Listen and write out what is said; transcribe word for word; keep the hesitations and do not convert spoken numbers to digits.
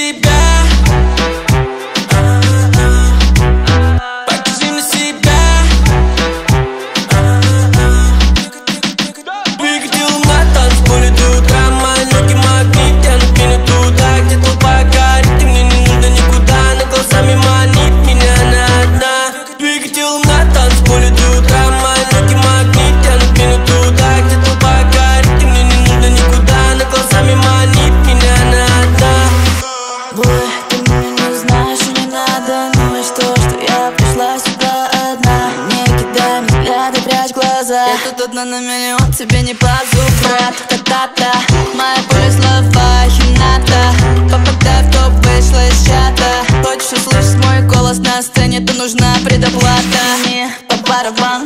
себя. Покажи мне себя. Двигатель на танцполе до утра. Мои ноги магнит тянут меня туда, где толпа горит. И мне не нужно никуда, она глазами манит меня на одна. Двигатель на танцполе до утра. Мои ноги магнит тянут меня туда, где толпа горит. И мне не нужно никуда, она глазами манит меня на одна. Бой, ты меня не знаешь и не надо. Ну и что, что я пришла сюда одна? Не кидай мне взгляды, прячь глаза. Я тут одна на миллион, тебе не позу, брат. Та-та-та, мои пули слова хината. Попадай в топ, вышла из чата. Хочешь услышать мой голос на сцене, то нужна предоплата. Мне по барабану